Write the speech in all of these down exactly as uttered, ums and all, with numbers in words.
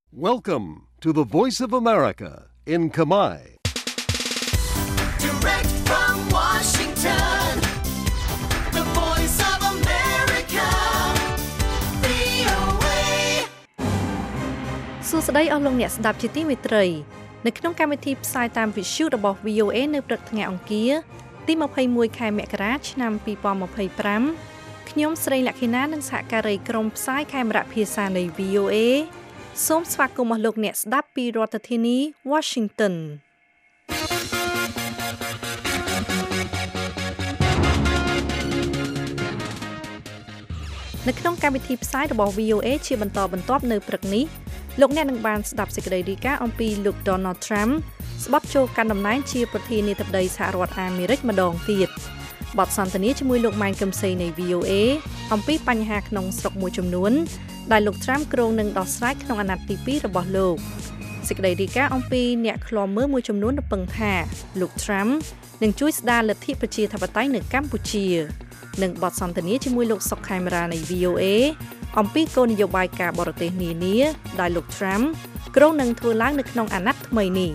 Welcome to the Voice of America in Khmer. Direct from Washington, the Voice of America, វី អូ เอសួស្តីអស់លោកអ្នកស្ដាប់ជាទីមេត្រីនៅក្នុងកម្មវិធីផ្សាយតាមវិទ្យុរបស់ វី អូ เอ នៅព្រឹកថ្ងៃអង្គារទីยี่สิบเอ็ดខែមករាឆ្នាំยี่สิบยี่สิบห้าខ្ញុំស្រីលក្ខិណានិងសហការីក្រុមផ្សាយខេមរៈភាសានៃ វី អូ เอ សូមស្វាគមន៍អស់លោកអ្នកស្ដាប់ពីរដ្ឋធានី Washington នៅក្នុងកម្មវិធីផ្សាយរបស់ វី អូ เอ ជាបន្តបន្ទាប់នៅព្រឹកនេះលោកអ្នកនឹងបានស្ដាប់សេចក្តីរាយការណ៍អំពីលោក Donald Trump ស្បត់ចូលកាន់តំណែងជាប្រធានាធិបតីសហរដ្ឋអាមេរិកម្ដងទៀតបទសន្ទនាជាមួយលោកម៉ែនកឹមសីនៃ វី អូ เอ អំពីបញ្ហាក្នុងស្រុកមួយចំនួនដែលលោក Trump គ្រោងនឹងដោះស្រាយក្នុងអាណត្តិទីពីររបស់លោកសេចក្តីរាយការណ៍អំពីអ្នកឃ្លាំមើលមួយចំនួនរំពឹងថាលោក Trump នឹងជួយស្ដារលទ្ធិប្រជាធិបតេយ្យនៅកម្ពុជានិងបទសន្ទនាជាមួយលោកសុកខេមរានៃ វី អូ เอ អំពីគោលនយោបាយការបរទេសនានាដែលលោក Trump គ្រោងនឹងធ្វើឡើងនៅក្នុងអាណត្តិថ្មីនេះ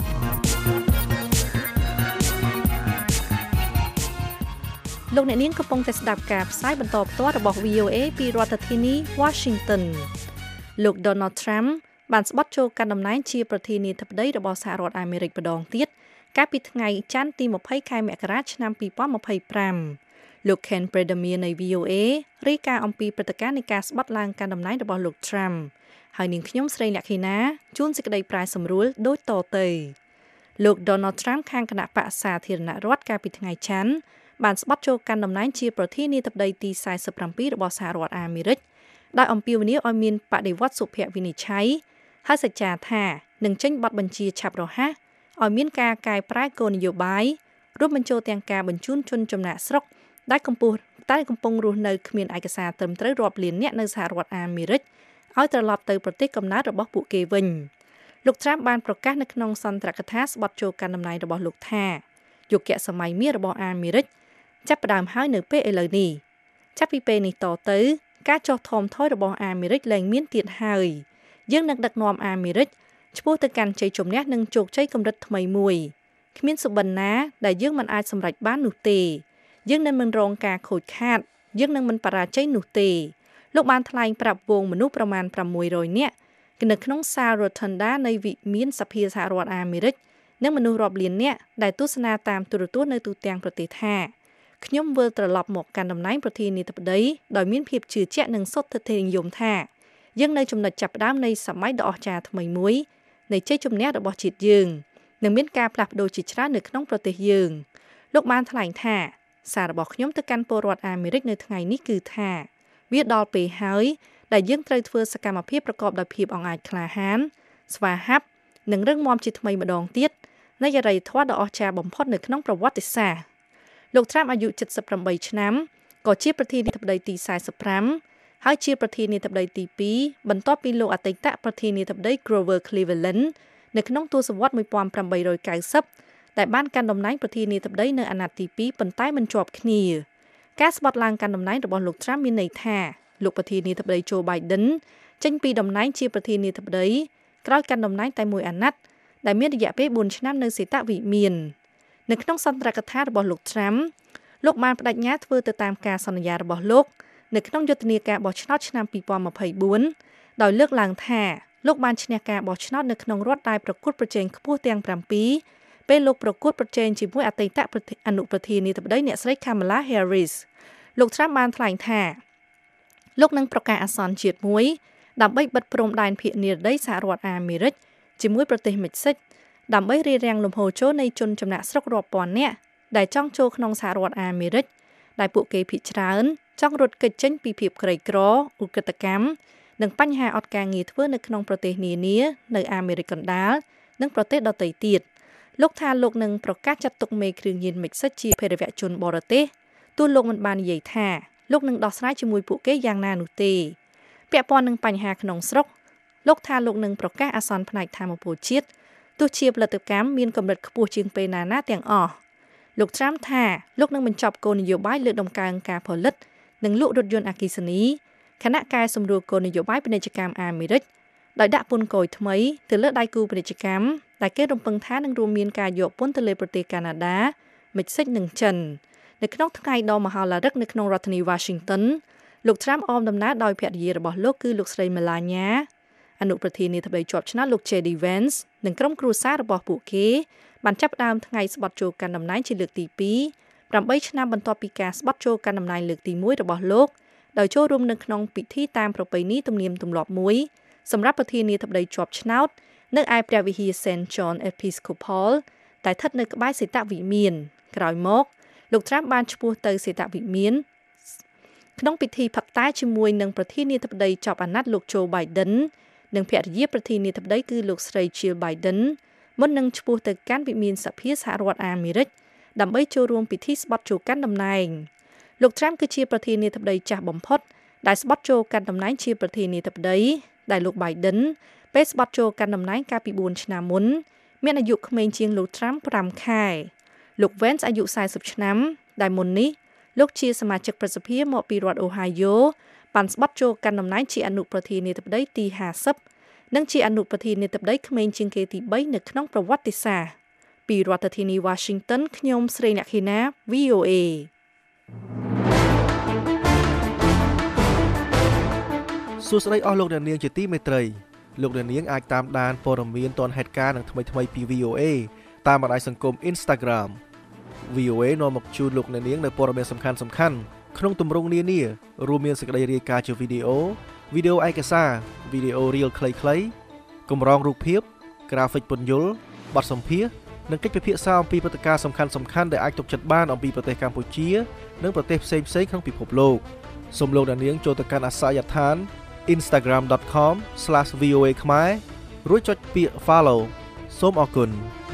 លោកអ្នកនាងកំពុងតែស្ដាប់ការផ្សាយបន្តផ្ទាល់របស់ វី អូ เอ ពីរដ្ឋធានី Washington លោក Donald Trump បានស្បត់ចូលកាន់តំណែងជាប្រធានាធិបតីរបស់សហរដ្ឋអាមេរិកម្ដងទៀតកាលពីថ្ងៃច័ន្ទទីยี่สิบខែមករាឆ្នាំยี่สิบยี่สิบห้าលោក Ken Bredemir នៃ វី អូ เอ រាយការណ៍អំពីព្រឹត្តិការណ៍នៃការស្បត់ឡើងកាន់តំណែងរបស់លោក Trump ហើយនាងខ្ញុំស្រីលក្ខិណាជួនសេចក្តីប្រាយសម្រួលដូចតទៅលោក Donald Trump ខាងគណៈបក្សសាធារណរដ្ឋកាលពីថ្ងៃច័ន្ទបានស្បត់ចូលកាន់តំណែងជាប្រធានាធិបតីទីสี่สิบเจ็ดរបស់សហរដ្ឋអាមេរិកដោយអំពាវនាវឲ្យមានបដិវត្តសុភវិនិច្ឆ័យហើយសច្ចាថានឹងចេញបទបញ្ជាឆាប់រហ័សឲ្យមានការកែប្រែគោលនយោបាយរួមបញ្ចូលទាំងការបញ្ជូនជនចំណាក់ស្រុកដែលកំពុងតែកំពុងរស់នៅគ្មានឯកសារត្រឹមត្រូវរាប់លានអ្នកនៅសហរដ្ឋអាមេរិកឲ្យត្រឡប់ទៅប្រទេសកំណើតរបស់ពួកគេវិញលោក Trump បានប្រកាសនៅក្នុងសន្ទរកថាស្បត់ចូលកាន់តំណែងរបស់លោកថាយុគសម័យមាសរបស់អាមេរិកចាប់ផ្ដើមហើយនៅពេលឥឡូវនេះចាប់ពីពេលនេះតទៅការចុះថមថយរបស់អាមេរិកលែងមានទៀតហើយយើងនឹងដឹកនាំអាមេរិកឆ្ពោះទៅកាន់ជ័យជំនះនិងជោគជ័យកម្រិតថ្មីមួយគ្មានសុបិនណាដែលយើងមិនអាចសម្រេចបាននោះទេយើងនឹងមិនរងការខូចខាតយើងនឹងមិនបរាជ័យនោះទេលោកបានថ្លែងប្រាប់វងមនុស្សប្រមាណប្រាំមួយរយនាក់នៅក្នុងសាល Rotunda នៃវិមានសភាសហរដ្ឋអាមេរិកនិងមនុស្សរាប់លាននាក់ដែលទស្សនាតាមទូរទស្សន៍នៅទូទាំងប្រទេសថាខ្ញុំវិលត្រឡប់មកកាន់តំណែងប្រធានាធិបតីដោយមានភាពជឿជាក់និងសុទ្ធតែនិយមថាយើងនៅចំណុចចាប់ផ្ដើមនៃសម័យដ៏អស្ចារ្យថ្មីមួយនៃជ័យជំនះរបស់ជាតិយើងនឹងមានការផ្លាស់ប្ដូរជាច្រើននៅក្នុងប្រទេសយើងលោកបានថ្លែងថាសាររបស់ខ្ញុំទៅកាន់ពលរដ្ឋអាមេរិកនៅថ្ងៃនេះគឺថាវាដល់ពេលហើយដែលយើងត្រូវធ្វើសកម្មភាពប្រកបដោយភាពអង្អាចក្លាហានស្វាហាប់និងរឹងមាំជាថ្មីម្ដងទៀតនៃអរិយធម៌ដ៏អស្ចារ្យបំផុតនៅក្នុងប្រវត្តិសាស្ត្រលោក Trump អាយុเจ็ดสิบแปดឆ្នាំក៏ជាប្រធានាធិបតីទីสี่สิบห้าហើយជាប្រធានាធិបតីទីtwoបន្ទាប់ពីលោកអតីតប្រធានាធិបតី Grover Cleveland នៅក្នុងទសវត្សរ៍eighteen ninetyដែលបានកាន់តំណែងប្រធានាធិបតីនៅអាណត្តិទីtwoប៉ុន្តែមិនជាប់គ្នាការស្បត់ឡើងកាន់តំណែងរបស់លោក Trump មានន័យថាលោកប្រធានាធិបតី Joe Biden ចេញពីតំណែងជាប្រធានាធិបតីក្រោយកាន់តំណែងតែមួយអាណត្តិដែលមានរយៈពេលfourឆ្នាំនៅសេតវិមាននៅក្នុងសន្ទរកថារបស់លោក Trump លោកបានបដិញ្ញាធ្វើទៅតាមការសន្យារបស់លោកនៅក្នុងយុទ្ធនាការបោះឆ្នោតឆ្នាំtwenty twenty-fourដោយលើកឡើងថាលោកបានឈ្នះការបោះឆ្នោតនៅក្នុងរដ្ឋដែលប្រកួតប្រជែងខ្ពស់ទាំងsevenពេលលោកប្រកួតប្រជែងជាមួយអតីតអនុប្រធានាធិបតីអ្នកស្រី Kamala Harris លោក Trump បានថ្លែងថាលោកនឹងប្រកាសអាសន្នជាតិមួយដើម្បីបិទព្រំដែនភាគនិរតីសហរដ្ឋអាមេរិកជាមួយប្រទេសមិចស៊ិកដើម្បីរារាំងលំហូរចូលនៃជនចំណាក់ស្រុករាប់ពាន់នាក់ដែលចង់ចូលក្នុងសហរដ្ឋអាមេរិកដែលពួកគេភាគច្រើនចង់រត់គេចចេញពីភាពក្រីក្រឧក្រិដ្ឋកម្មនិងបញ្ហាអត់ការងារធ្វើនៅក្នុងប្រទេសនានានៅអាមេរិកកណ្ដាលនិងប្រទេសដទៃទៀតលោកថាលោកនឹងប្រកាសចាត់ទុកមេគ្រឿងញៀនមិចស៊ិកជាភេរវជនបរទេសទោះលោកមិនបាននិយាយថាលោកនឹងដោះស្រាយជាមួយពួកគេយ៉ាងណានោះទេពាក់ព័ន្ធនឹងបញ្ហាក្នុងស្រុកលោកថាលោកនឹងប្រកាសអាសន្នផ្នែកថាមពលជាតិទោះជាផលិតកម្មមានកម្រិតខ្ពស់ជាងពេលណាណាទាំងអស់លោក Trump ថាលោកនឹងបញ្ចប់គោលនយោបាយលើកដំកើងការផលិតនិងលក់រថយន្តអគ្គិសនីខណៈកែសម្រួលគោលនយោបាយពាណិជ្ជកម្មអាមេរិកដោយដាក់ពន្ធគយថ្មីទៅលើដៃគូពាណិជ្ជកម្មដែលគេរំពឹងថានឹងរួមមានការយកពន្ធទៅលើប្រទេសកាណាដា មិចស៊ិកនិងចិននៅក្នុងថ្ងៃដ៏មហោឡារិកនៅក្នុងរដ្ឋធានី Washington លោក Trump អមដំណើរដោយភរិយារបស់លោកគឺលោកស្រី Melania អនុប្រធានាធិបតីជាប់ឆ្នោតលោក J D Vance និងក្រុមគ្រួសាររបស់ពួកគេបានចាប់ផ្ដើមថ្ងៃស្បត់ចូលកាន់តំណែងជាលើកទីពីរ ប្រាំបីឆ្នាំបន្ទាប់ពីការស្បត់ចូលកាន់តំណែងលើកទីមួយរបស់លោកដោយចូលរួមនៅក្នុងពិធីតាមប្រពៃណីទំនៀមទម្លាប់មួយសម្រាប់ប្រធានាធិបតីជាប់ឆ្នោតនៅឯព្រះវិហារ Saint John Episcopal ដែលស្ថិតនៅក្បែរសេតវិមានក្រោយមកលោក Trump បានឈ្មោះទៅសេតវិមានក្នុងពិធីផឹកតែជាមួយនឹងប្រធានាធិបតីចប់អាណត្តិលោក Joe Biden និងភរិយាប្រធានាធិបតីគឺលោកស្រី Jill Biden មុននឹងឈ្មោះទៅកាន់វិមានសភាសហរដ្ឋអាមេរិកដើម្បីចូលរួមពិធីស្បត់ចូលកាន់តំណែងលោក Trump គឺជាប្រធានាធិបតីចាស់បំផុតដែលស្បត់ចូលកាន់តំណែងជាប្រធានាធិបតីដែលលោក Biden ពេលស្បត់ចូលកាន់តំណែងកាលពីបួនឆ្នាំមុនមានអាយុក្មេងជាងលោក Trump ប្រាំខែលោក Vance អាយុសាសសិបឆ្នាំដែលមុននេះលោកជាសមាជិកប្រសិទ្ធិមកពីរដ្ឋ Ohio បានស្បត់ចូលកាន់តំណែងជាអនុប្រធានាធិបតីទីห้าสิบនិងជាអនុប្រធានាធិបតីក្មេងជាងគេទីបីនៅក្នុងប្រវត្តិសាស្ត្រពីរដ្ឋធានី Washington ខ្ញុំស្រីអ្នកខេណា V O A សួស្តីអស់លោកអ្នកនាងជាទីមេត្រីលោកអ្នកនាងអាចតាមដានព័ត៌មានទាន់ហេតុការណ៍និងថ្មីៗពី V O A តាមបណ្ដាញសង្គម Instagram V O A នាំមកជូនលោកអ្នកនាងនៅព័ត៌មានសំខាន់ៗក្នុងទម្រង់នានារួមមានសេចក្តីរាយការណ៍ជាវីដេអូវីដេអូឯកសារវីដេអូ Reel ខ្លីៗកម្រងរូបភាពក្រាហ្វិកពន្យល់បទសម្ភាសន៍និងកិច្ចពិភាក្សាអំពីព្រឹត្តិការណ៍សំខាន់ៗដែលអាចទុកចិត្តបានអំពីប្រទេសកម្ពុជានិងប្រទេសផ្សេងៗក្នុងពិភពលោកសូមលោកអ្នកនាងចូលទៅកាន់អាសយដ្ឋាន instagram dot com slash v o a ខ្មែររួចចុចពាក្យ follow សូមអរគុណ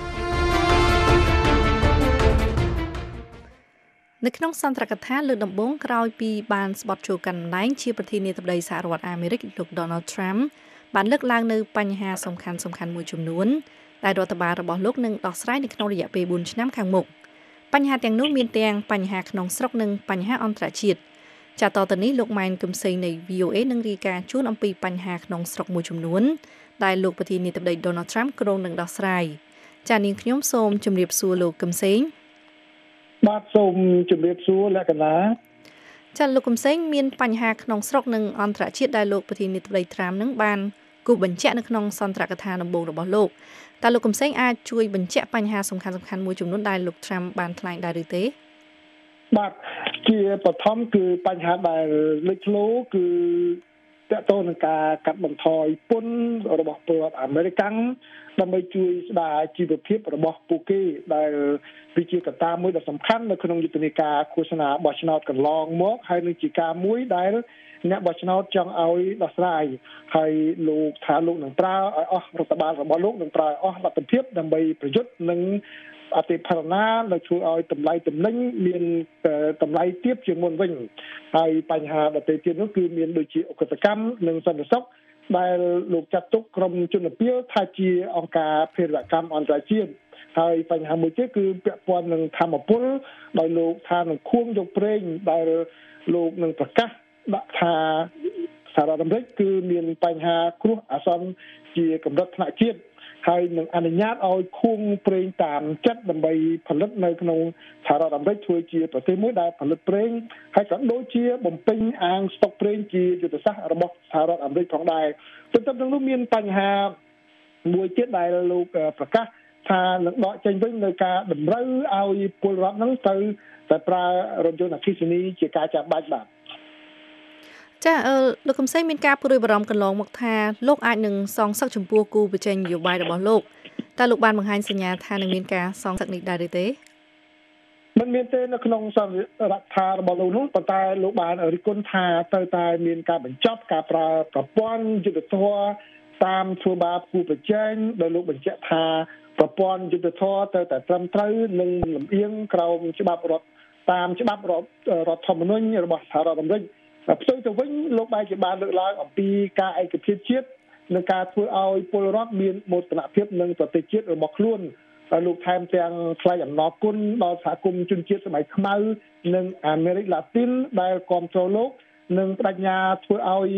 នៅក្នុងសន្ទរកថាលើកដំបូងក្រោយពីបានស្បត់ចូលកាន់តំណែងជាប្រធានាធិបតីសហរដ្ឋអាមេរិកលោក Donald Trump បានលើកឡើងនៅបញ្ហាសំខាន់សំខាន់មួយចំនួនដែលរដ្ឋបាលរបស់លោកនឹងដោះស្រាយនៅក្នុងរយៈពេលបួនឆ្នាំខាងមុខបញ្ហាទាំងនោះមានទាំងបញ្ហាក្នុងស្រុកនិងបញ្ហាអន្តរជាតិចាតទៅនេះលោកម៉ែនកឹមសេងនៃ V O A នឹងរាយការណ៍ជូនអំពីបញ្ហាក្នុងស្រុកមួយចំនួនដែលលោកប្រធានាធិបតី Donald Trump គ្រោងនឹងដោះស្រាយចានាងខ្ញុំសូមជម្រាបសួរលោកកឹមសេងបាទសូមជម្រាបសួរលក្ខណៈចាលោកកឹមសេងមានបញ្ហាក្នុងស្រុកនិងអន្តរជាតិដែលលោកប្រធានាធិបតី Trump នឹងបានគូបញ្ជាក់នៅក្នុងសន្ទរកថាដំបូងរបស់លោកតើលោកកឹមសេងអាចជួយបញ្ជាក់បញ្ហាសំខាន់ៗមួយចំនួនដែលលោក Trump បានថ្លែងដែរឬទេបាទជាបឋមគឺបញ្ហាដែលលេចធ្លោគឺតកតទៅនឹងការកាត់បន្ថយពន្ធរបស់ពលរដ្ឋអាមេរិកដើម្បីជួយស្ដារជីវភាពរបស់ពួកគេដែលវាជាកត្តាមួយដ៏សំខាន់នៅក្នុងយុទ្ធនាការឃោសនាបោះឆ្នោតកន្លងមកហើយនឹងជាការមួយដែលអ្នកបោះឆ្នោតចង់ឲ្យដោះស្រាយហើយលោកថាលោកនឹងប្រើឲ្យអស់រដ្ឋបាលរបស់លោកនឹងប្រើឲ្យអស់លទ្ធភាពដើម្បីប្រយុទ្ធនឹងអតិផរណាដែលជួយឲ្យតម្លៃទំនិញមានតម្លៃទាបជាងមុនវិញហើយបញ្ហាដទៃទៀតនោះគឺមានដូចជាអុក្រិតកម្មនិងសន្តិសុខដែលលោកចាត់ទុកក្រុមជនភៀសថាជាអង្គការភេរវកម្មអន្តរជាតិហើយបញ្ហាមួយទៀតគឺពាក់ព័ន្ធនឹងធម្មពលដោយលោកថានឹងខួងយកប្រេងដែលលោកនឹងប្រកាសដាក់ថាសហរដ្ឋអាមេរិកគឺមានបញ្ហាគ្រោះអាសន្នជាកម្រិតថ្នាក់ជាតិហើយនឹងអនុញ្ញាតឲ្យខួងប្រេងតាមចិត្តដើម្បីផលិតនៅក្នុងសហរដ្ឋអាមេរិកធ្វើជាប្រទេសមួយដែលផលិតប្រេងហើយក៏ដូចជាបំពេញអាងស្តុកប្រេងជាយុទ្ធសាស្ត្ររបស់សហរដ្ឋអាមេរិកផងដែរទន្ទឹមនឹងនោះមានបញ្ហាមួយទៀតដែលលោកប្រកាសថានឹងដកចេញវិញនៅការតម្រូវឲ្យពលរដ្ឋហ្នឹងទៅតែប្រើរថយន្តអគ្គិសនីជាការចាំបាច់បាទចាអឺលោកកឹមសេងមានការព្រួយបារម្ភកន្លងមកថាលោកអាចនឹងសងសឹកចំពោះគូប្រជែងនយោបាយរបស់លោកតើលោកបានបង្ហាញសញ្ញាថានឹងមានការសងសឹកនេះដែរឬទេមិនមានទេនៅក្នុងសន្និរដ្ឋារបស់លោកនោះប៉ុន្តែលោកបានរិះគន់ថាទៅតែមានការបញ្ចប់ការប្រើប្រព័ន្ធយុទ្ធធម៌តាមធ្វើបាបគូប្រជែងដោយលោកបញ្ជាក់ថាប្រព័ន្ធយុទ្ធធម៌ទៅតែត្រឹមត្រូវនិងលំអៀងក្រោមច្បាប់រដ្ឋតាមច្បាប់រដ្ឋធម្មនុញ្ញរបស់សហរដ្ឋអាមេរិកផ្ទុយទៅវិញលោកបែរជាបានលើកឡើងអំពីការឯកភាពជាតិនិងការធ្វើឲ្យពលរដ្ឋមានមោទនភាពនឹងប្រទេសជាតិរបស់ខ្លួនហើយលោកថែមទាំងថ្លែងអំណរគុណដល់សហគមន៍ជនជាតិសម័យខ្មៅនិងអាមេរិកឡាទីនដែលគាំទ្រលោកនិងបដិញ្ញាធ្វើឲ្យ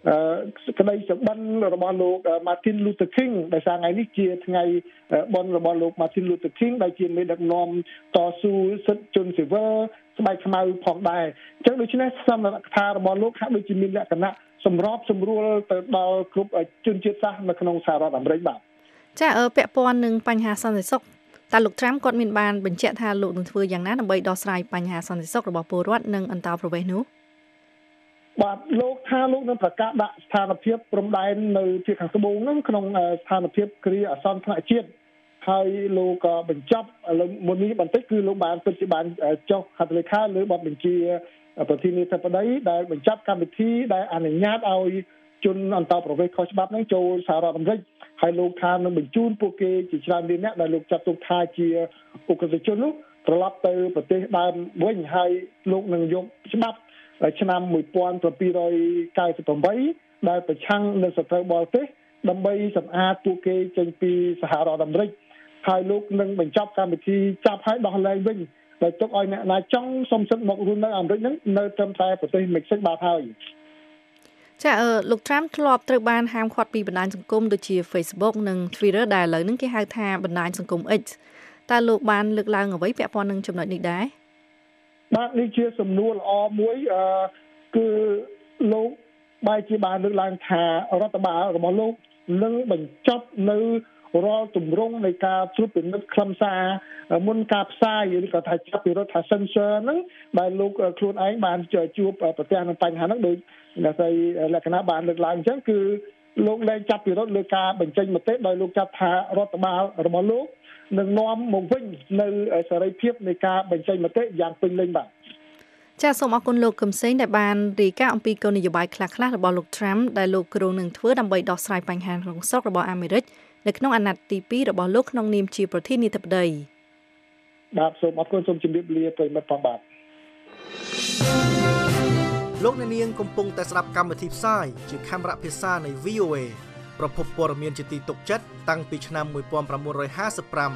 ក្តីសុបិនរបស់លោក Martin Luther King ដែលថ្ងៃនេះជាថ្ងៃបុណ្យរបស់លោក Martin Luther King ដែលជាមេដឹកនាំតស៊ូសិទ្ធិជនស៊ីវិលស្បែកខ្មៅផងដែរអញ្ចឹងដូច្នេះសមនកថារបស់លោកហាក់ដូចជាមានលក្ខណៈសម្របសម្រួលទៅដល់គ្រប់ជនជាតិសាសន៍នៅក្នុងសហរដ្ឋអាមេរិកបាទចាអឺពាក់ព័ន្ធនឹងបញ្ហាសន្តិសុខតើលោក Trump គាត់មានបានបញ្ជាក់ថាលោកនឹងធ្វើយ៉ាងណាដើម្បីដោះស្រាយបញ្ហាសន្តិសុខរបស់ពលរដ្ឋនិងអន្តោប្រវេសន៍នោះបាទលោកថាលោកនឹងប្រកាសដាក់ស្ថានភាពព្រំដែននៅជាខាងត្បូងហ្នឹងក្នុងស្ថានភាពគ្រាអាសន្នថ្នាក់ជាតិហើយលោកក៏បញ្ចប់លើមុននេះបន្តិចគឺលោកបានពិតជាបានចុះហត្ថលេខាលើបទបញ្ជាប្រធានាធិបតីដែលបញ្ចប់កម្មវិធីដែលអនុញ្ញាតឲ្យជនអន្តោប្រវេសន៍ខុសច្បាប់ហ្នឹងចូលសហរដ្ឋអាមេរិកហើយលោកថានឹងបញ្ជូនពួកគេជាច្រើនលានអ្នកដែលលោកចាត់ទុកថាជាឧក្រិដ្ឋជននោះត្រឡប់ទៅប្រទេសដើមវិញហើយលោកនឹងយកច្បាប់ឆ្នាំmột nghìn bảy trăm chín mươi támដែលប្រឆាំងនឹងសត្រូវបរទេសដើម្បីសម្អាតពួកគេចេញពីសហរដ្ឋអាមេរិកហើយលោកនឹងបញ្ចប់កម្មវិធីចាប់ឲ្យដោះលែងវិញដោយទុកឲ្យអ្នកណាចង់សុំសិទ្ធិមករស់នៅអាមេរិកហ្នឹងនៅត្រឹមតែប្រទេសមិចស៊ិកបាទហើយចាអឺលោក Trump ធ្លាប់ត្រូវបានហាមឃាត់ពីបណ្ដាញសង្គមដូចជា Facebook និង Twitter ដែលឥឡូវហ្នឹងគេហៅថាបណ្ដាញសង្គម X តើលោកបានលើកឡើងអ្វីពាក់ព័ន្ធនឹងចំណុចនេះដែរបាទនេះជាសំណួរល្អមួយអឺគឺលោកបែរជាបានលើកឡើងថារដ្ឋបាលរបស់លោកនឹងបញ្ចប់នៅរាល់ទម្រង់នៃការត្រួតពិនិត្យខ្លឹមសារមុនការផ្សាយឬក៏ថាចាប់ពីរដ្ឋថា censor ហ្នឹងដែលលោកខ្លួនឯងបានជួបប្រទះនឹងបញ្ហាហ្នឹងដោយដែលស្អីលក្ខណៈបានលើកឡើងអញ្ចឹងគឺលោកលែងចាប់ពីរដ្ឋលើការបញ្ចេញមតិដោយលោកចាប់ថារដ្ឋបាលរបស់លោកនឹងនាំមកវិញនៅសេរីភាពនៃការបញ្ចេញមតិយ៉ាងពេញលេញបាទចាសសូមអរគុណលោកកឹមសេងដែលបានរាយការណ៍អំពីគោលនយោបាយខ្លះៗរបស់លោក Trump ដែលលោកគ្រោងនឹងធ្វើដើម្បីដោះស្រាយបញ្ហាក្នុងស្រុករបស់អាមេរិកនៅក្នុងអាណត្តិទីពីររបស់លោកក្នុងនាមជាប្រធានាធិបតីបាទសូមអរគុណសូមជម្រាបលាប្រិយមិត្តផងបាទលោកអ្នកនាងកំពុងតែស្ដាប់កម្មវិធីផ្សាយជាខេមរៈភាសានៃ វី អូ เอ ប្រភពព័ត៌មានជាទីទុកចិត្តតាំងពីឆ្នាំmột nghìn chín trăm năm mươi lăm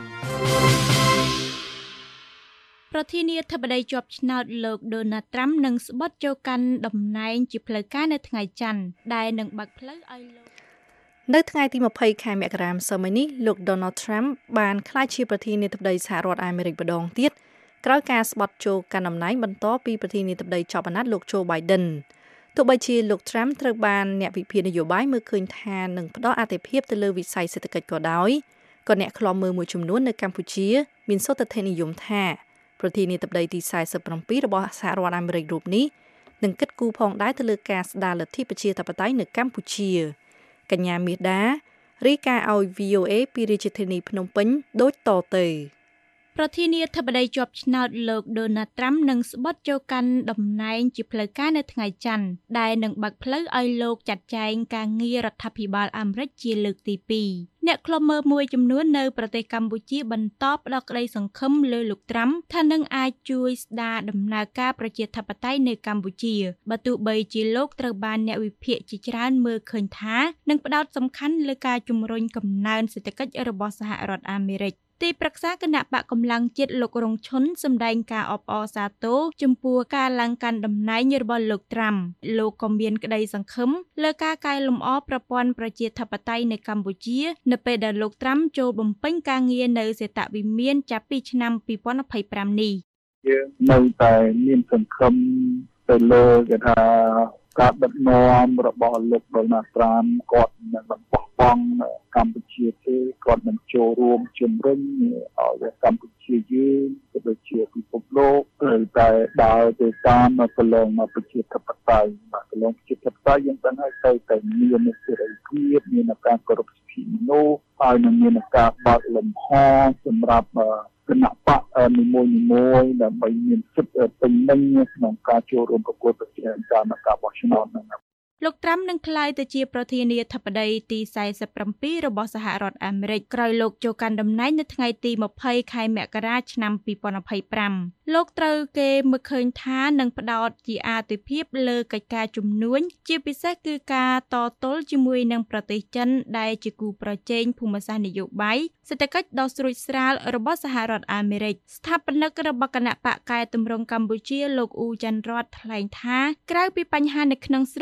ប្រធានាធិបតីជាប់ឆ្នោតលោក Donald Trump នឹងស្បត់ចូលកាន់តំណែងជាផ្លូវការនៅថ្ងៃច័ន្ទដែលនឹងបើកផ្លូវឲ្យលោកនៅថ្ងៃទីยี่สิบខែមករាម្សិលមិញនេះលោក Donald Trump បានក្លាយជាប្រធានាធិបតីសហរដ្ឋអាមេរិកម្ដងទៀតក្រោយការស្បត់ចូលកាន់តំណែងបន្តពីប្រធានាធិបតីចប់អាណត្តិលោក Joe Biden ទោះបីជាលោក Trump ត្រូវបានអ្នកវិភាគនយោបាយមើលឃើញថានឹងផ្ដល់អាទិភាពទៅលើវិស័យសេដ្ឋកិច្ចក៏ដោយក៏អ្នកខ្លំមើលមួយចំនួននៅកម្ពុជាមានសុទ្ធតែនិយមថាប្រធានាធិបតីទីสี่สิบเจ็ดរបស់សហរដ្ឋអាមេរិករូបនេះនឹងគិតគូរផងដែរទៅលើការស្ដារលទ្ធិប្រជាធិបតេយ្យនៅកម្ពុជាកញ្ញាមាសដារាយការណ៍ឲ្យ វី អូ เอ ពីរាជធានីភ្នំពេញដូចតទៅប្រធានាធិបតីជាប់ឆ្នោតលោក Donald Trump នឹងស្បត់ចូលកាន់តំណែងជាផ្លូវការនៅថ្ងៃច័ន្ទដែលនឹងបើកផ្លូវឲ្យលោកចាត់ចែងការងាររដ្ឋាភិបាលអាមេរិកជាលើកទីពីរអ្នកខ្លំមើលមួយចំនួននៅប្រទេសកម្ពុជាបន្តផ្ដល់ក្តីសង្ឃឹមលើលោក Trump ថានឹងអាចជួយស្ដារដំណើរការប្រជាធិបតេយ្យនៅកម្ពុជាបើទោះបីជាលោកត្រូវបានអ្នកវិភាគជាច្រើនមើលឃើញថានឹងផ្ដោតសំខាន់លើការជំរុញកំណើនសេដ្ឋកិច្ចរបស់សហរដ្ឋអាមេរិកទីប្រឹក្សាគណៈបកកម្លាំងជាតិលោករងឈុនសម្ដែងការអបអរសាទរចំពោះការឡើងកាន់តំណែងរបស់លោក Trump លោកក៏មានក្តីសង្ឃឹមលើការកែលម្អប្រព័ន្ធប្រជាធិបតេយ្យនៅកម្ពុជានៅពេលដែលលោក Trump ចូលបំពេញការងារនៅសេតវិមានចាប់ពីឆ្នាំពីរពាន់ยี่สิบห้าនេះយើងនៅតែមានសង្ឃឹមទៅលើគេថាការដឹកនាំរបស់លោក Donald Trump គាត់នឹងបោះបង់កម្ពុជាទេគាត់នឹងចូលរួមជំរុញឲ្យកម្ពុជាយើងក៏ដូចជាពិភពលោកត្រូវតែដើរទៅតាមគន្លងប្រជាធិបតេយ្យបាទគន្លងប្រជាធិបតេយ្យយើងដឹងហើយទៅតែមានសេរីភាពមានការគោរពសិទ្ធិមនុស្សហើយនឹងមានការបើកលំហសម្រាប់គណៈបកនីមួយៗដើម្បីមានសិទ្ធិពេញលេញក្នុងការចូលរួមប្រកួតប្រជែងតាមការបោះឆ្នោតហ្នឹងលោក Trump នឹងក្លាយទៅជាប្រធានាធិបតីទីสี่สิบเจ็ดរបស់សហរដ្ឋអាមេរិកក្រោយលោកចូលកាន់តំណែងនៅថ្ងៃទីยี่สิบខែមករាឆ្នាំពីរពាន់ยี่สิบห้าលោកត្រូវគេមើលឃើញថានឹងផ្ដោតជាអាទិភាពលើកិច្ចការជំនួញជាពិសេសគឺការតទល់ជាមួយនឹងប្រទេសចិនដែលជាគូប្រជែងភូមិសាស្ត្រនយោបាយសេដ្ឋកិច្ចដ៏ស្រួចស្រាលរបស់សហរដ្ឋអាមេរិកស្ថាបនិករបស់គណៈបកកែតម្រង់កម្ពុជាលោកអ៊ូច័ន្ទរតថ្លែងថាក្រៅពីបញ្ហានៅក្នុងស្រុកលោក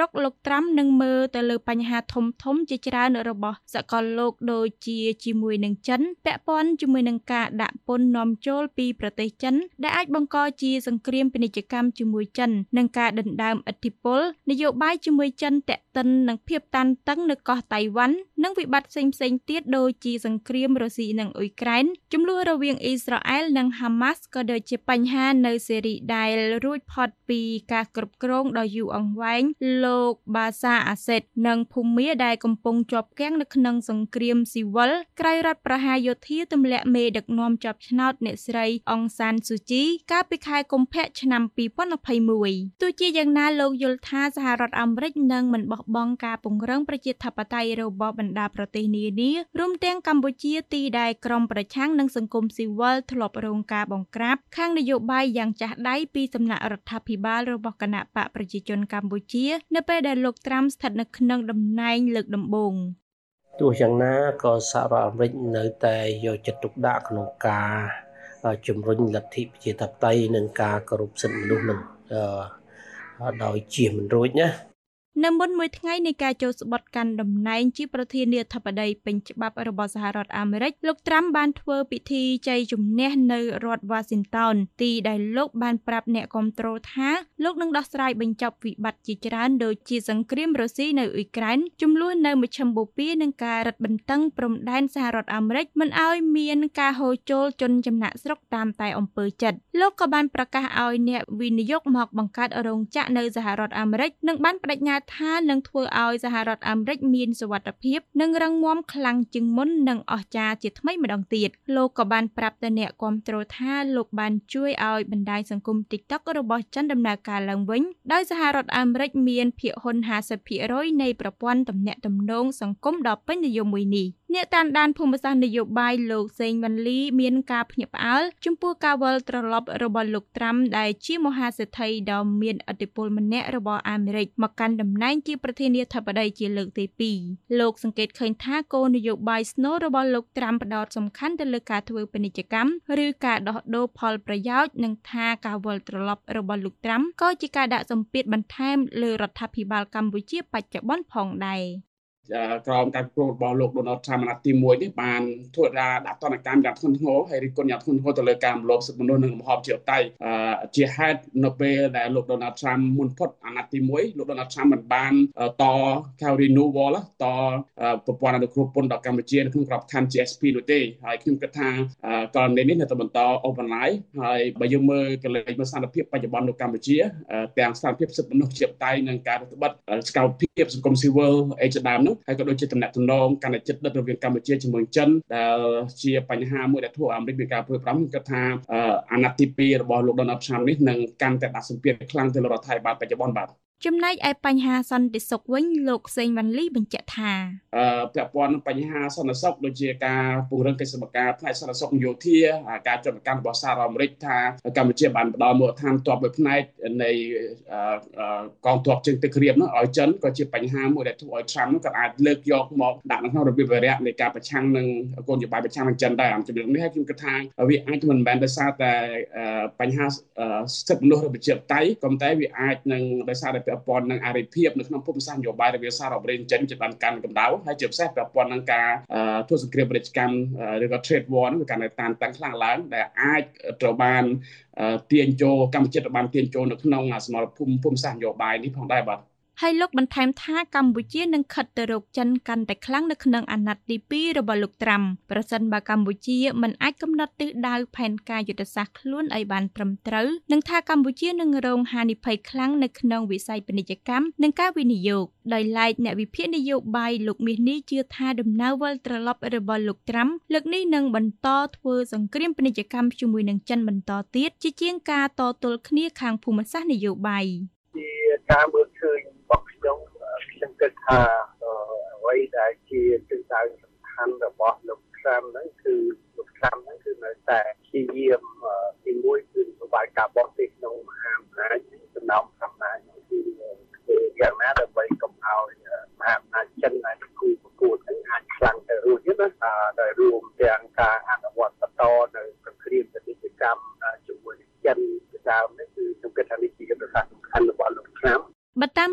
ត្រាំនឹងមើលទៅលើបញ្ហាធំធំជាច្រើនរបស់សកលលោកដូចជាជាមួយនឹងចិនពាក់ព័ន្ធជាមួយនឹងការដាក់ពន្ធនាំចូលពីប្រទេសចិនដែលអាចបង្កជាសង្គ្រាមពាណិជ្ជកម្មជាមួយចិននិងការដណ្ដើមឥទ្ធិពលនយោបាយជាមួយចិនតាក់ទិននឹងភាពតានតឹងនៅកោះតៃវ៉ាន់និងវិបត្តិផ្សេងផ្សេងទៀតដូចជាសង្គ្រាមរុស្ស៊ីនិងអ៊ុយក្រែនជម្លោះរវាងអ៊ីស្រាអែលនិងហាម៉ាស់ក៏ដូចជាបញ្ហានៅសេរីដែលរួចផុតពីការគ្រប់គ្រងដ៏យូរអង្វែងលោកបាសាអាសេតនិងភូមាដែលកំពុងជាប់គាំងនៅក្នុងសង្គ្រាមស៊ីវិលក្រោយរដ្ឋប្រហារយោធាទម្លាក់មេដឹកនាំជាប់ឆ្នោតអ្នកស្រីអង្សានស៊ូជីកាលពីខែកុម្ភៈឆ្នាំពីរពាន់ยี่สิบเอ็ดទោះជាយ៉ាងណាលោកយល់ថាសហរដ្ឋអាមេរិកនឹងមិនបោះបង់ការពង្រឹងប្រជាធិបតេយ្យរបស់បណ្ដាប្រទេសនានារួមទាំងកម្ពុជាទីដែលក្រុមប្រឆាំងនិងសង្គមស៊ីវិលធ្លាប់រងការបង្ក្រាបខាងនយោបាយយ៉ាងចាស់ដៃពីសំណាក់រដ្ឋាភិបាលរបស់គណៈបកប្រជាជនកម្ពុជានៅពេលដែលលោកត្រាំស្ថិតនៅក្នុងតំណែងលើកដំបូងទោះយ៉ាងណាក៏សហរដ្ឋអាមេរិកនៅតែយកចិត្តទុកដាក់ក្នុងការជំរុញលទ្ធិប្រជាធិបតេយ្យនិងការគោរពសិទ្ធិមនុស្សនឹងដោយជៀសមិនរួចណានៅមុនមួយថ្ងៃនៃការចូលស្បត់កាន់តំណែងជាប្រធានាធិបតីពេញច្បាប់របស់សហរដ្ឋអាមេរិកលោកត្រាំបានធ្វើពិធីជ័យជំនះនៅរដ្ឋវ៉ាស៊ីនតោនទីដែលលោកបានប្រាប់អ្នកគាំទ្រថាលោកនឹងដោះស្រាយបញ្ចប់វិបត្តិជាច្រើនដូចជាសង្គ្រាមរុស្ស៊ីនៅអ៊ុយក្រែនជម្លោះនៅមជ្ឈមបូព៌ានិងការរឹតបន្តឹងព្រំដែនសហរដ្ឋអាមេរិកមិនឲ្យមានការហូរចូលជនចំណាក់ស្រុកតាមតែអំពើចិត្តលោកក៏បានប្រកាសឲ្យអ្នកវិនិយោគមកបង្កើតរោងចក្រនៅសហរដ្ឋអាមេរិកនិងបានបដិញ្ញាថានឹងធ្វើឲ្យសហរដ្ឋអាមេរិកមានសុវត្ថិភាពនិងរឹងមាំខ្លាំងជាងមុននិងអស្ចារ្យជាថ្មីម្ដងទៀតលោកក៏បានប្រាប់ទៅអ្នកគាំទ្រថាលោកបានជួយឲ្យបណ្ដាញសង្គម TikTok របស់ចិនដំណើរការឡើងវិញដោយសហរដ្ឋអាមេរិកមានភាគហ៊ុន ห้าสิบเปอร์เซ็นต์ នៃប្រព័ន្ធទំនាក់ទំនងសង្គមដ៏ពេញនិយមមួយនេះអ្នកតាមដានភូមិសាស្ត្រនយោបាយលោកសេងវ៉ាន់លីមានការភ្ញាក់ផ្អើលចំពោះការវិលត្រឡប់របស់លោកត្រាំដែលជាមហាសេដ្ឋីដ៏មានឥទ្ធិពលម្នាក់របស់អាមេរិកមកកាន់តំណែងជាប្រធានាធិបតីជាលើកទីពីរលោកសង្កេតឃើញថាគោលនយោបាយស្នូលរបស់លោកត្រាំផ្ដោតសំខាន់ទៅលើការធ្វើពាណិជ្ជកម្មឬការដោះដូរផលប្រយោជន៍និងថាការវិលត្រឡប់របស់លោកត្រាំក៏ជាការដាក់សម្ពាធបន្ថែមលើរដ្ឋាភិបាលកម្ពុជាបច្ចុប្បន្នផងដែរក្រមការគ្រប់គ្រងរបស់លោក Donald Trump អាណត្តិទីមួយនេះបានធ្វើការដាក់ទណ្ឌកម្មយ៉ាងធ្ងន់ធ្ងរហើយរិះគន់យ៉ាងធ្ងន់ធ្ងរទៅលើការរំលោភសិទ្ធិមនុស្សនិងលំហប្រជាធិបតេយ្យជាហេតុនៅពេលដែលលោក Donald Trump មុនផុតអាណត្តិទីមួយលោក Donald Trump មិនបានតកៅ renewal តប្រព័ន្ធអនុគ្រោះពន្ធដល់កម្ពុជានៅក្នុងក្របខ័ណ្ឌ G S P នោះទេហើយខ្ញុំគិតថាករណីនេះនៅតែបន្តអូបន្លាយហើយបើយើងមើលកលេចមើលស្ថានភាពបច្ចុប្បន្ននៅកម្ពុជាទាំងស្ថានភាពសិទ្ធិមនុស្សប្រជាធិបតេយ្យនិងការរដ្ឋបတ်ស្កោតភាពសង្គមស៊ីវិលអីជាដើមនោះហើយក៏ដូចជាតំណែងតំណងកាន់តែជិតដិតរវាងកម្ពុជាជាមួយចិនដែលជាបញ្ហាមួយដែលធ្វើឲ្យអាមេរិកមានការព្រួយបារម្ភគាត់ថាអាណត្តិទីពីររបស់លោក Donald Trump នេះនឹងកាន់តែដាក់សម្ពាធខ្លាំងទៅលើរដ្ឋាភិបាលបច្ចុប្បន្នបាទចំណែកឯបញ្ហាសន្តិសុខវិញលោកសេងវ៉ាន់លីបញ្ជាក់ថាអឺពាក់ព័ន្ធនឹងបញ្ហាសន្តិសុខដូចជាការពង្រឹងកិច្ចសហការផ្នែកសន្តិសុខយោធាការចាត់បង្ការរបស់សហរដ្ឋអាមេរិកថាកម្ពុជាបានផ្ដល់មូលដ្ឋានទ័ពមួយផ្នែកនៃកងទ័ពជើងទឹកក្រៀមនោះឲ្យចិនក៏ជាបញ្ហាមួយដែលធ្វើឲ្យ Trump នោះក៏អាចលើកយកមកដាក់នៅក្នុងរបៀបវារៈនៃការប្រឆាំងនឹងគោលនយោបាយប្រឆាំងនឹងចិនដែរអំពីនេះហើយខ្ញុំគិតថាវាអាចមិនមែនដោយសារតែបញ្ហាសិទ្ធិមនុស្សរបស់ប្រជាធិបតេយ្យក៏តែវាអាចនឹងដោយសារតែពាក់ព័ន្ធនឹងអរិយភាពនៅក្នុងភូមិសាស្ត្រនយោបាយរវាងសហរដ្ឋអាមេរិកចិនជាបានកាន់កម្ដៅហើយជាពិសេសពាក់ព័ន្ធនឹងការធ្វើសង្គ្រាមពាណិជ្ជកម្មឬក៏ trade war នោះវាកាន់តែតានតឹងខ្លាំងឡើងដែលអាចត្រូវបានទាញចូលកម្ពុជាត្រូវបានទាញចូលនៅក្នុងសមរភូមិភូមិសាស្ត្រនយោបាយនេះផងដែរបាទហើយលោកបន្ថែមថាកម្ពុជានឹងខិតទៅរកចិនកាន់តែខ្លាំងនៅក្នុងអាណត្តិទីពីររបស់លោកត្រាំប្រសិនបើកម្ពុជាមិនអាចកំណត់ទិសដៅផែនការយុទ្ធសាស្ត្រខ្លួនឲ្យបានត្រឹមត្រូវនឹងថាកម្ពុជានឹងរងហានិភ័យខ្លាំងនៅក្នុងវិស័យពាណិជ្ជកម្មនិងការវិនិយោគដោយឡែកអ្នកវិភាគនយោបាយលោកមាសនេះជឿថាដំណើរវិលត្រឡប់របស់លោកត្រាំលើកនេះនឹងបន្តធ្វើសង្គ្រាមពាណិជ្ជកម្មជាមួយនឹងចិនបន្តទៀតជាជាងការតទល់គ្នាខាងភូមិសាស្ត្រនយោបាយជាការមើលឃើញរបស់ខ្ញុំខ្ញុំគិតថាអ្វីដែលជាទិសដៅសំខាន់របស់លោកត្រាំហ្នឹងគឺលោកត្រាំហ្នឹងគឺនៅតែព្យាយាមទីមួយគឺនយោបាយការបរទេសក្នុងមហាអំណាចចំណោមអំណាចគឺធ្វើយ៉ាងណាដើម្បីកុំឲ្យមហាអំណាចចិនដែលគូប្រកួតហ្នឹងអាចខ្លាំងទៅរួចណាដោយរួមទាំងការអនុវត្តបន្តនៅសង្គ្រាមពាណិជ្ជកម្មជាមួយចិនជាដើមនេះគឺខ្ញុំគិតថានេះជាយុទ្ធសាស្ត្រសំខាន់របស់លោកត្រាំបើតាម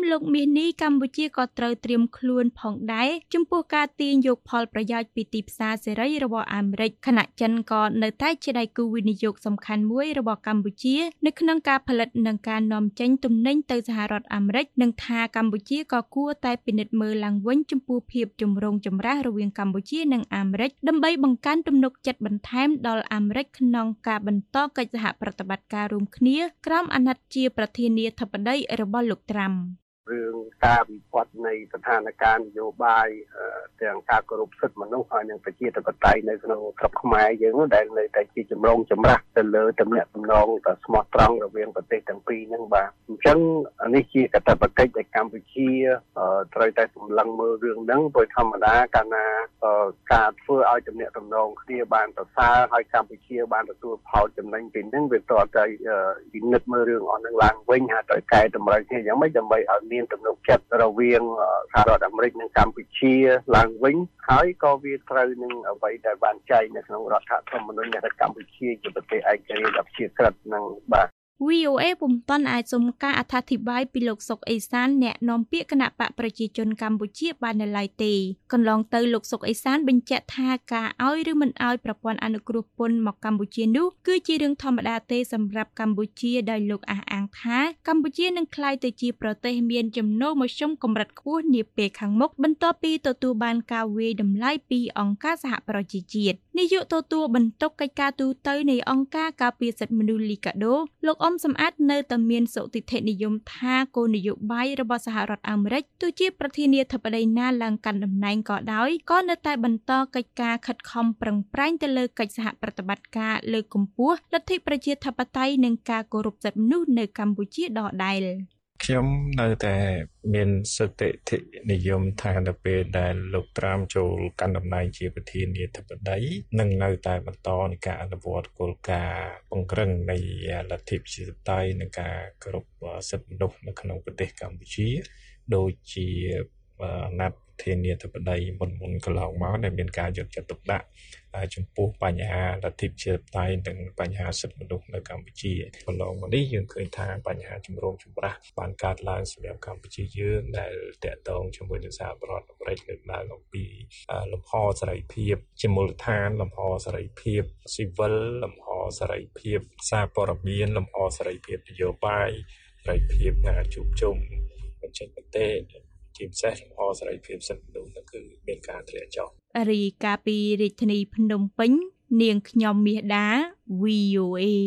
លោកមាសនេះកម្ពុជាក៏ត្រូវត្រៀមខ្លួនផងដែរចំពោះការទាញយកផលប្រយោជន៍ពីទីផ្សារសេរីរបស់អាមេរិកខណៈចិនក៏នៅតែជាដៃគូវិនិយោគសំខាន់មួយរបស់កម្ពុជានៅក្នុងការផលិតនិងការនាំចេញទំនិញទៅសហរដ្ឋអាមេរិកនិងថាកម្ពុជាក៏គួរតែពិនិត្យមើលឡើងវិញចំពោះភាពចម្រូងចម្រាសរវាងកម្ពុជានិងអាមេរិកដើម្បីបង្កើនទំនុកចិត្តបន្ថែមដល់អាមេរិកក្នុងការបន្តកិច្ចសហប្រតិបត្តិការរួមគ្នាក្រោមអាណត្តិជាប្រធានាធិបតីរបស់លោកត្រាំរឿងការវិវត្តនៃស្ថានភាពនយោបាយទាំងការគោរពសិទ្ធិមនុស្សហើយនិងប្រជាធិបតេយ្យនៅក្នុងស្រុកខ្មែរយើងដែលនៅតែជាចម្រូងចម្រាសទៅលើទំនាក់ទំនងដ៏ស្មោះត្រង់រវាងប្រទេសទាំងពីរហ្នឹងបាទអញ្ចឹងនេះជាកាតព្វកិច្ចដែលកម្ពុជាត្រូវតែសម្លឹងមើលរឿងហ្នឹងព្រោះធម្មតាកាលណាការធ្វើឲ្យទំនាក់ទំនងគ្នាបានប្រសើរហើយកម្ពុជាបានទទួលផលចំណេញពីហ្នឹងវាតតែពិនិត្យមើលរឿងអស់ហ្នឹងឡើងវិញហើយត្រូវកែតម្រូវគ្នាយ៉ាងម៉េចដើម្បីឲ្យមានទំនុកចិត្តរវាងសហរដ្ឋអាមេរិកនិងកម្ពុជាឡើងវិញហើយក៏វាត្រូវនឹងអ្វីដែលបានចែងនៅក្នុងរដ្ឋធម្មនុញ្ញនៃកម្ពុជាជាប្រទេសឯករាជ្យដ៏ជាក្រិតនឹងបាទវី អូ เอ ពុំទាន់អាចសុំការអត្ថាធិប្បាយពីលោកសុកអេសានអ្នកនាំពាក្យគណៈបកប្រជាជនកម្ពុជាបាននៅឡើយទេកន្លងទៅលោកសុកអេសានបញ្ជាក់ថាការឲ្យឬមិនឲ្យប្រព័ន្ធអនុគ្រោះពន្ធមកកម្ពុជានោះគឺជារឿងធម្មតាទេសម្រាប់កម្ពុជាដោយលោកអះអាងថាកម្ពុជានឹងក្លាយទៅជាប្រទេសមានចំណូលមធ្យមកម្រិតខ្ពស់នាពេលខាងមុខបន្ទាប់ពីទទួលបានការវាយតម្លៃពីអង្គការសហប្រជាជាតិនាយកទទួលបន្ទុកកិច្ចការទូតនៃអង្គការការពារសិទ្ធិមនុស្សលីកាដូលោកអ៊ំសំអាតនៅតែមានសុតិធិនិយមថាគោលនយោបាយរបស់សហរដ្ឋអាមេរិកទោះជាប្រធានាធិបតីណាឡើងកាន់តំណែងក៏ដោយក៏នៅតែបន្តកិច្ចការខិតខំប្រឹងប្រែងទៅលើកិច្ចសហប្រតិបត្តិការលើកកម្ពស់លទ្ធិប្រជាធិបតេយ្យនិងការគោរពសិទ្ធិមនុស្សនៅកម្ពុជាដដែលខ្ញុំនៅតែមានសតិធិនិយមថានៅពេលដែលលោកត្រាំចូលកាន់តំណែងជាប្រធានាធិបតីនឹងនៅតែបន្តនៃការអនុវត្តគោលការណ៍ពង្រឹងនៃលទ្ធិប្រជាធិបតេយ្យនិងការគោរពសិទ្ធិមនុស្សនៅក្នុងប្រទេសកម្ពុជាដូចជាអាណត្តិធានាធិបតីមុនមុនកន្លងមកដែលមានការយកចិត្តទុកដាក់ចំពោះបញ្ហាលទ្ធិប្រជាធិបតេយ្យនិងបញ្ហាសិទ្ធិមនុស្សនៅកម្ពុជាកន្លងមកនេះយើងឃើញថាបញ្ហាចម្រូងចម្រាសបានកើតឡើងសម្រាប់កម្ពុជាយើងដែលតាក់ទងជាមួយនឹងសហរដ្ឋអាមេរិកលើកឡើងអំពីលំហសេរីភាពជាមូលដ្ឋានលំហសេរីភាពស៊ីវិលលំហសេរីភាពសារព័ត៌មានលំហសេរីភាពនយោបាយសេរីភាពការជួបជុំបញ្ចេញមតិជាពិសេសលំហសេរីភាពសិទ្ធិមនុស្សនោះគឺមានការធ្លាក់ចុះរីកាពីរាជធានីភ្នំពេញនាងខ្ញុំមាសដា វី អូ เอ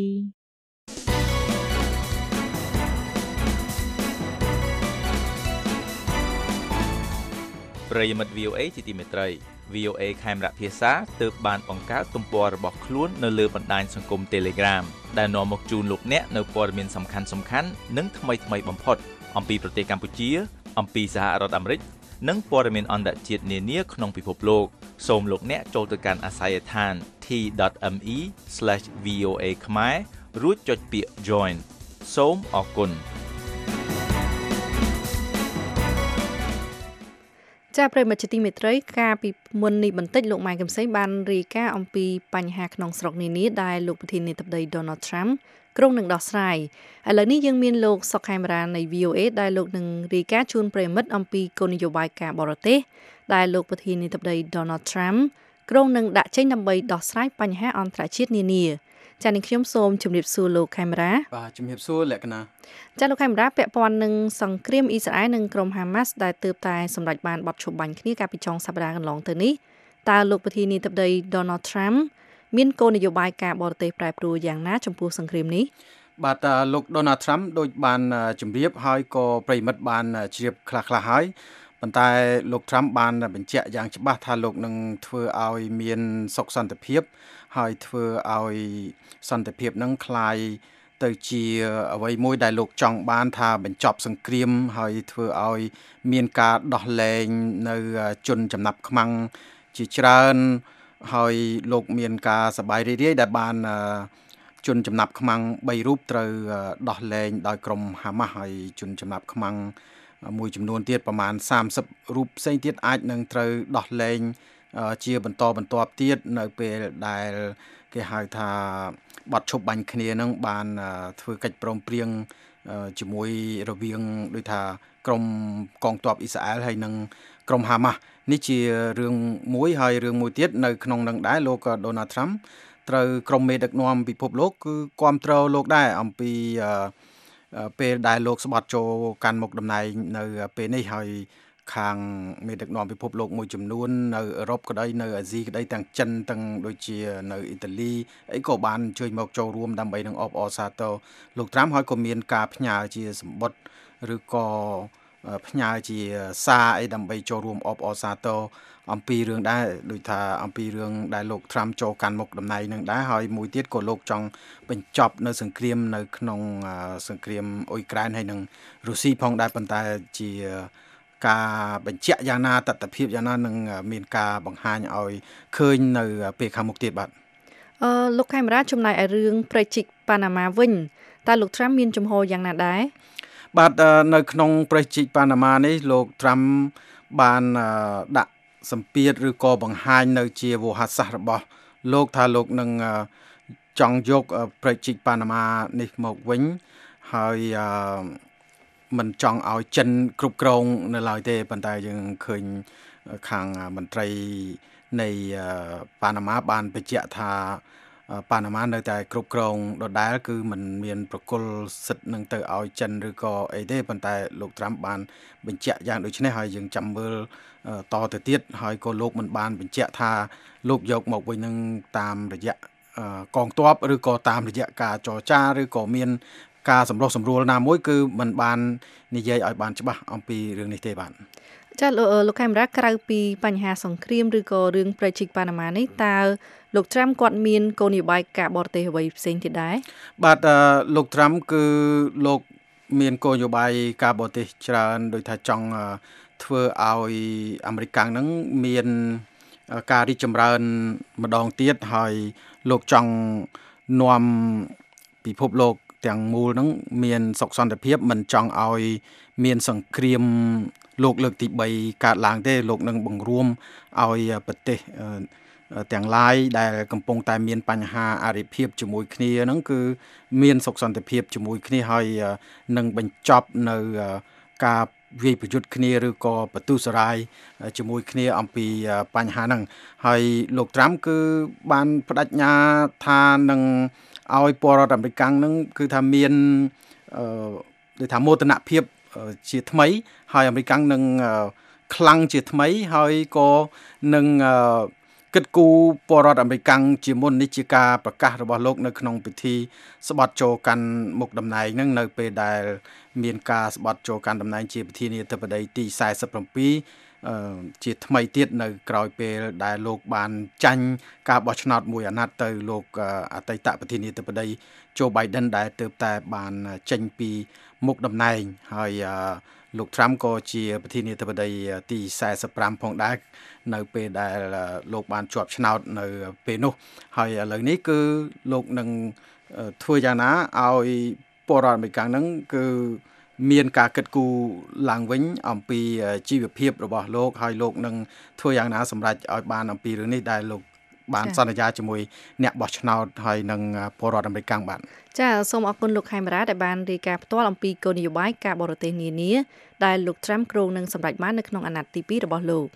ប្រិយមិត្ត វី អូ เอ ជាទីមេត្រី វី អូ เอ ខេមរៈភាសាទើបបានបង្កើតទំព័ររបស់ខ្លួននៅលើបណ្ដាញសង្គម Telegram ដែលនាំមកជូនលោកអ្នកនៅព័ត៌មានសំខាន់ៗនិងថ្មីៗបំផុតអំពីប្រទេសកម្ពុជាអំពីសហរដ្ឋអាមេរិកនិងព័ត៌មានអន្តរជាតិនានាក្នុងពិភពលោកសូមលោកអ្នកចូលទៅកាន់អាសយដ្ឋាន t dot m e slash v o a ខ្មែររួចចុចពាក្យ join សូមអរគុណចាប្រិមត្តជាទីមេត្រីការពីមុននេះបន្តិចលោកម៉ៃកំសីបានរាយការណ៍អំពីបញ្ហាក្នុងស្រុកនានាដែលលោកប្រធានាធិបតី Donald Trump ក្រុងនឹងដោះស្រាយឥឡូវនេះយើងមានលោកសុកខេមរានៃ វី អូ เอ ដែលលោកនឹងរាយការណ៍ជូនប្រិយមិត្តអំពីគោលនយោបាយការបរទេសដែលលោកប្រធានាធិបតី Donald Trump ក្រុងនឹងដាក់ចេញដើម្បីដោះស្រាយបញ្ហាអន្តរជាតិនានាចា៎នាងខ្ញុំសូមជម្រាបសួរលោកខេមរាបាទជម្រាបសួរលក្ខណៈចា៎លោកខេមរាពាក់ព័ន្ធនឹងសង្គ្រាមអ៊ីស្រាអែលនិងក្រុមហាម៉ាស់ដែលទើបតែសម្រេចបានបទឈប់បាញ់គ្នាកាលពីចុងសប្តាហ៍កន្លងទៅនេះតើលោកប្រធានាធិបតី Donald Trump មានគោលនយោបាយការបរទេសប្រែប្រួលយ៉ាងណាចំពោះសង្គ្រាមនេះបាទលោក Donald Trump ដូចបានជម្រាបហើយក៏ប្រិយមិត្តបានជ្រាបខ្លះៗហើយប៉ុន្តែលោក Trump បានបញ្ជាក់យ៉ាងច្បាស់ថាលោកនឹងធ្វើឲ្យមានសុខសន្តិភាពហើយធ្វើឲ្យសន្តិភាពនឹងคล้ายទៅជាអ្វីមួយដែលលោកចង់បានថាបញ្ចប់សង្គ្រាមហើយធ្វើឲ្យមានការដោះលែងនៅជនចំណាប់ខ្មាំងជាច្រើនហើយលោកមានការសប្បាយរីករាយដែលបានជនចំណាប់ខ្មាំងបីរូបត្រូវដោះលែងដោយក្រុមហាម៉ាស់ហើយជនចំណាប់ខ្មាំងមួយចំនួនទៀតប្រមាណសាមសិបរូបផ្សេងទៀតអាចនឹងត្រូវដោះលែងជាបន្តបន្ទាប់ទៀតនៅពេលដែលគេហៅថាបទឈប់បាញ់គ្នានឹងបានធ្វើកិច្ចព្រមព្រៀងជាមួយរវាងដូចថាក្រមកងទ័ពអ៊ីស្រាអែលហើយនិងក្រុមហាម៉ាស់នេះជារឿងមួយហើយរឿងមួយទៀតនៅក្នុងនឹងដែរលោក Donald Trump ត្រូវក្រុមមេដឹកនាំពិភពលោកគឺគាំទ្រលោកដែរអំពីពេលដែលលោកស្បត់ចូលកាន់មុខតំណែងនៅពេលនេះហើយខាងមេដឹកនាំពិភពលោកមួយចំនួននៅអឺរ៉ុបក្តីនៅអាស៊ីក្តីទាំងចិនទាំងដូចជានៅអ៊ីតាលីអីក៏បានអញ្ជើញមកចូលរួមដើម្បីនឹងអបអរសាទរលោកត្រាំហើយក៏មានការផ្ញើជាសម្បត្តិឬក៏ផ្ញើជាសារអីដើម្បីចូលរួមអបអរសាទរអំពីរឿងដែរដូចថាអំពីរឿងដែលលោកត្រាំចូលកាន់មុខតំណែងនឹងដែរហើយមួយទៀតក៏លោកចង់បញ្ចប់នៅសង្គ្រាមនៅក្នុងសង្គ្រាមអ៊ុយក្រែនហើយនិងរុស្ស៊ីផងដែរប៉ុន្តែជាការបញ្ជាក់យ៉ាងណាតតិភាពយ៉ាងណានឹងមានការបង្ហាញឲ្យឃើញនៅពេលខាងមុខទៀតបាទអឺលោកខេមរាចំណាយឲ្យរឿងប្រជិកប៉ាណាម៉ាវិញតើលោកត្រាំមានជំហរយ៉ាងណាដែរបាទនៅក្នុងប្រជិកប៉ាណាម៉ានេះលោកត្រាំបានដាក់សម្ពាធឬក៏បង្ហាញនៅជាវោហារសាស្ត្ររបស់លោកថាលោកនឹងចង់យកប្រជិកប៉ាណាម៉ានេះមកវិញហើយមិនចង់ឲ្យចិនគ្រប់គ្រងនៅឡើយទេប៉ុន្តែយើងឃើញខាងមន្ត្រីនៃប៉ាណាម៉ាបានបញ្ជាក់ថាប៉ាណាម៉ានៅតែគ្រប់គ្រងដដែលគឺមិនមានប្រគល់សិទ្ធិនឹងទៅឲ្យចិនឬក៏អីទេប៉ុន្តែលោកត្រាំបានបញ្ជាក់យ៉ាងដូចនេះហើយយើងចាំមើលតទៅទៀតហើយក៏លោកមិនបានបញ្ជាក់ថាលោកយកមកវិញនឹងតាមរយៈកងទ័ពឬក៏តាមរយៈការចរចាឬក៏មានការសម្រុះសម្រួលណាមួយគឺมันបាននិយាយឲ្យបានច្បាស់អំពីរឿងនេះទេបាទចាលោកខេមរាក្រៅពីបញ្ហាសង្គ្រាមឬក៏រឿងប្រជិកប៉ាណាម៉ានេះតើលោកត្រាំគាត់មានគោលនយោបាយការបរទេសអ្វីផ្សេងទៀតដែរបាទលោកត្រាំគឺលោកមានគោលនយោបាយការបរទេសច្រើនដោយថាចង់ធ្វើឲ្យអាមេរិកហ្នឹងមានការរីកចម្រើនម្ដងទៀតហើយលោកចង់នាំពិភពលោកទាំងមូលហ្នឹងមានសុខសន្តិភាពមិនចង់ឲ្យមានសង្គ្រាមលោកលើកទីបីកើតឡើងទេលោកនឹងបង្រួមឲ្យប្រទេសទាំងឡាយដែលកំពុងតែមានបញ្ហាអរិភាពជាមួយគ្នាហ្នឹងគឺមានសុខសន្តិភាពជាមួយគ្នាហើយនឹងបញ្ចប់នៅការវាយប្រយុទ្ធគ្នាឬក៏បន្ទុះសារាយជាមួយគ្នាអំពីបញ្ហាហ្នឹងហើយលោកត្រាំគឺបានបដិញ្ញាថានឹងឲ្យពលរដ្ឋអាមេរិកហ្នឹងគឺថាមានអឺដូចថាមោទនភាពជាថ្មីហើយអាមេរិកនឹងខ្លាំងជាថ្មីហើយក៏នឹងគិតគូរពលរដ្ឋអាមេរិកជាមុននេះជាការប្រកាសរបស់លោកនៅក្នុងពិធីស្បត់ចូលកាន់មុខតំណែងហ្នឹងនៅពេលដែលមានការស្បត់ចូលកាន់តំណែងជាប្រធានាធិបតីទីសែនសិប៧ជាថ្មីទៀតនៅក្រោយពេលដែលលោកបានចាញ់ការបោះឆ្នោតមួយអាណត្តិទៅលោកអតីតប្រធានាធិបតី Joe Biden ដែលទើបតែបានចេញពីមុខតំណែងហើយលោក Trump ក៏ជាប្រធានាធិបតីទីសែនសិបប្រាំផងដែរនៅពេលដែលលោកបានជាប់ឆ្នោតនៅពេលនោះហើយឥឡូវនេះគឺលោកនឹងធ្វើយ៉ាងណាឲ្យពលរដ្ឋអាមេរិកហ្នឹងគឺមានការគិតគូរឡើងវិញអំពីជីវភាពរបស់លោកហើយលោកនឹងធ្វើយ៉ាងណាសម្រាប់ឲ្យបានអំពីរឿងនេះដែលលោកបានសន្យាជាមួយអ្នកបោះឆ្នោតហើយនឹងពលរដ្ឋអាមេរិកបាទចាសូមអរគុណលោកខេមរាដែលបានរាយការណ៍ផ្ទាល់អំពីគោលនយោបាយការបរទេសនានាដែលលោកត្រាំគ្រោងនឹងសម្រេចបាននៅក្នុងអាណត្តិទីពីររបស់លោក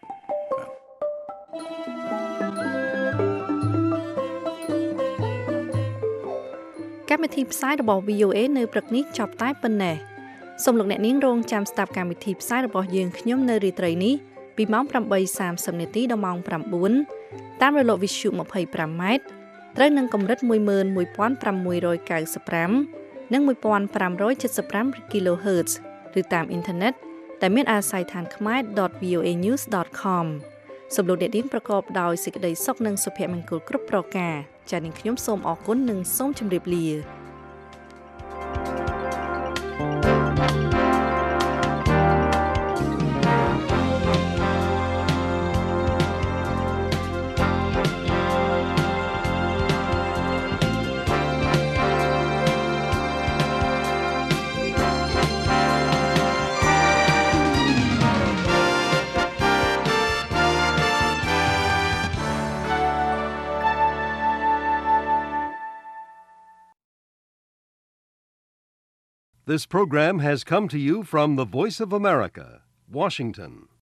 កម្មវិធីផ្សាយរបស់ វី អូ เอ នៅព្រឹកនេះចប់តែប៉ុណ្ណេះសូមលោកអ្នកនាងរងចាំស្ដាប់កម្មវិធីផ្សាយរបស់យើងខ្ញុំនៅរាត្រីនេះពីម៉ោង ប្រាំបីសាមសិប នាទីដល់ម៉ោង ប្រាំបួនតាមរលកវិទ្យុ ម្ភៃប្រាំ ម៉ែត្រត្រូវនឹងកម្រិត មួយម៉ឺនមួយពាន់ប្រាំមួយរយកៅសិបប្រាំ និង មួយពាន់ប្រាំរយចិតសិបប្រាំ គីឡូហឺត ឬតាមអ៊ីនធឺណិតដែលមានអាស័យដ្ឋានខ្មែរ ដត វី អូ เอ ញូស ដត ខម សូមលោកអ្នកនាងប្រកបដោយសេចក្តីសុខនិងសុភមង្គលគ្រប់ប្រការចា៎នាងខ្ញុំសូមអរគុណនិងសូមជម្រាបលា This program has come to you from the Voice of America, Washington.